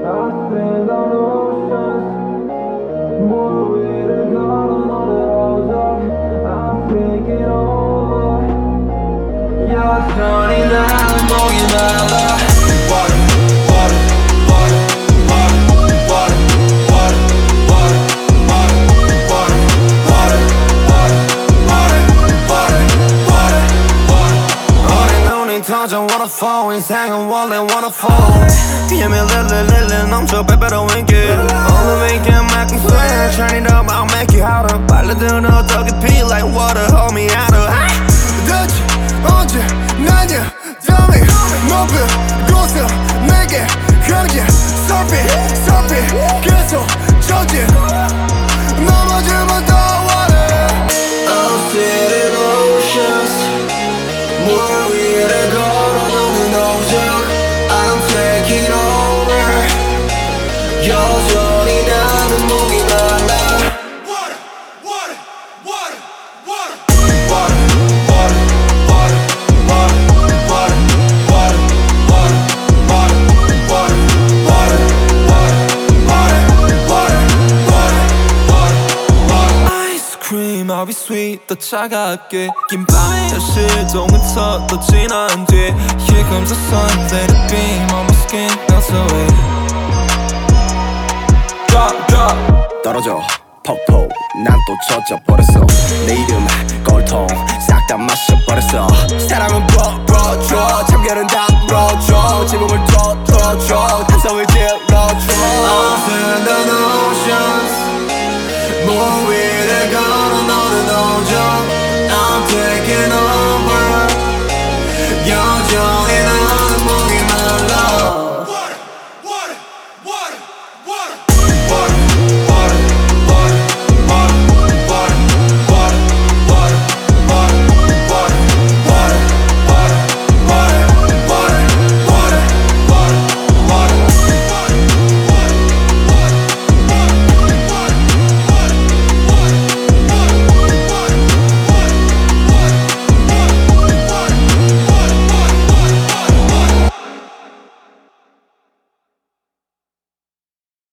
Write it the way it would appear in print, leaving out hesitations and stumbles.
stand on oceans 물 위를 걸어 너를 오죠 I'm taking over 여전히 나는 목이 말라 Water, water, water, water, water, water, water, water, water, water, water, water, water, water. 어린 눈이 터져 waterfall 인생은 원래 waterfall 비염이 릴릴릴릴 넘쳐 빼빼로 윙기 오늘 위기만큼 쇠 Turn it up I'll make it harder 빨려드는 더 깊이 like water hold me out of 대체 언제 나냐 Tell me 목표 곳을 내게 가는 게 Surfing surfing 계속 전진 넘어지면 더 water Unseated oceans 물 위를 걸어 너는 오죠 I'm taking over 여전히 나는 목이 말라 Water, water, water, water Water, water, water, water, water, water, water, water, water, water, water, water, water, water Ice cream, I'll be sweet 더 차갑게 긴 밤의 실종은 서또 지난 뒤 Here comes the sun, let it beam on my skin, melts away Drop, drop 떨어져 폭포 난 또 젖어버렸어 내 이름 꼴통 싹 다 마셔버렸어 사랑은 불어줘 참결은 다 불어줘 지붕을 둬줘 함성을 질러줘 어느새 넌